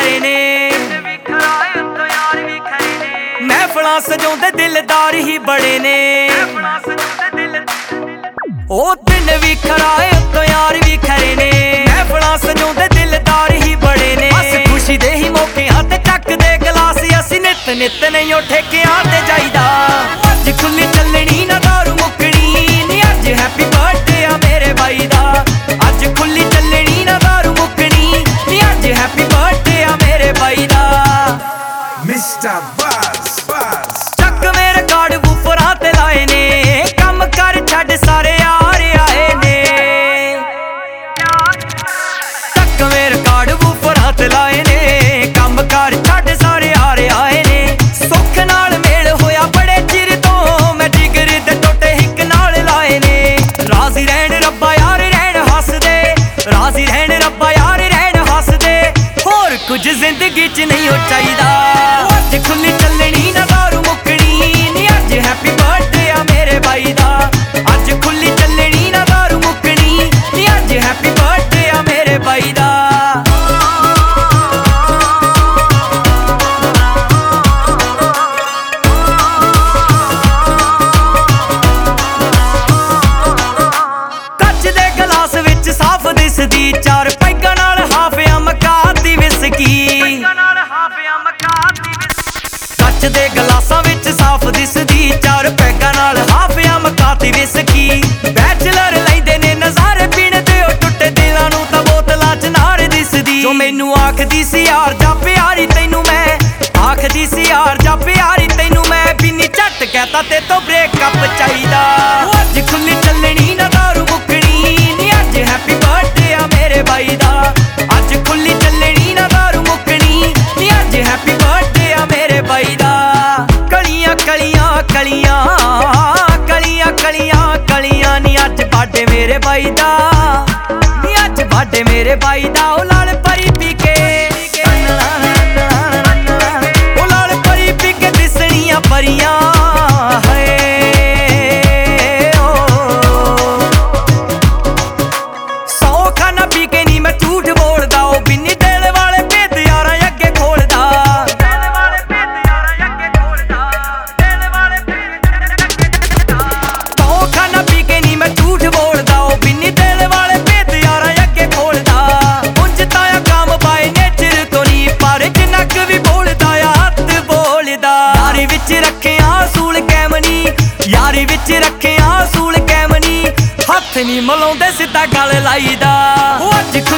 खरे ने महफिलां सजाउंदे दिलदार ही बड़े ने ओ दिन भी खराए तो यार भी खरे ने महफिलां सजाउंदे दिलदार ही बड़े ने बस खुशी दे ही मौकिआं ते टकदे गलास असीं नित नित नहीं ओ ठेकिआं ते जाईदा अज खुली चलनी ना दारू मुकनी नी अज हैप्पी बर्थडे आ मेरे बाई दा अज खुली चलनी ना दारू मुकनी नी अज हैप्पी बर्थडे आ मेरे बाई दा मिस्टर बस चक मेरे कार्ड बूफरां ते लाए ने कम कर छड्ड सारे यार आए ने चक मेरे कार्ड बूफरां ते लाए ने कम कर छड्ड सारे यार आए ने सुख नाल मेल होया बड़े चिर तो मैं जिगर दे टोटे हिक नाल लाए ने राजी रहन रब्बा यार रहन हसदे राजी रहन रब्बा यार रहन हसदे होर कुछ जिंदगी च नहीं हो चाहिदा अज खुली चलनी ना दारू मुकनी नी अज हैप्पी बर्थडे आ मेरे बाई दा अज खुली चलनी ना दारू मुकनी नी अज हैप्पी बर्थडे आ मेरे बाई दा कच दे गलास विच साफ दिसदी चार पैगां नाल हाफिया मकाती विस्की कच दे गलासां विच साफ दिसदी चार पैगां नाल हाफिया मकाती विस्की बैचलर लैंदे ने नज़ारे पीण ते ओ टुੱਟੇ दिलां नूं तां बोतलां च नार दिसदी जो मैनू आखदी सी यार जा प्यारी तैनू मैं आखदी सी यार जा प्यारी तैनू मैं बिन्नी झट कहता ते तो ब्रेकअप चाहीदा अज खुली चलनी ना दारू मुकनी नी अज हैप्पी बर्थडे आ मेरे बाई दा अज खुली चलनी ना दारू मुकनी नी अज हैप्पी बर्थडे आ मेरे बाई दा कलियां कलियां कलियां कलियां कलियां कलियां नी अज बर्थडे मेरे बाई दा नी अज बर्थडे मेरे बाई दा ओ लाल परी पी के ओ लाल परी पी के दिसणियां परियां यारी विच रखे आसूल कैमनी हथ नी मलाउंदे सीधा गल लाईदा अज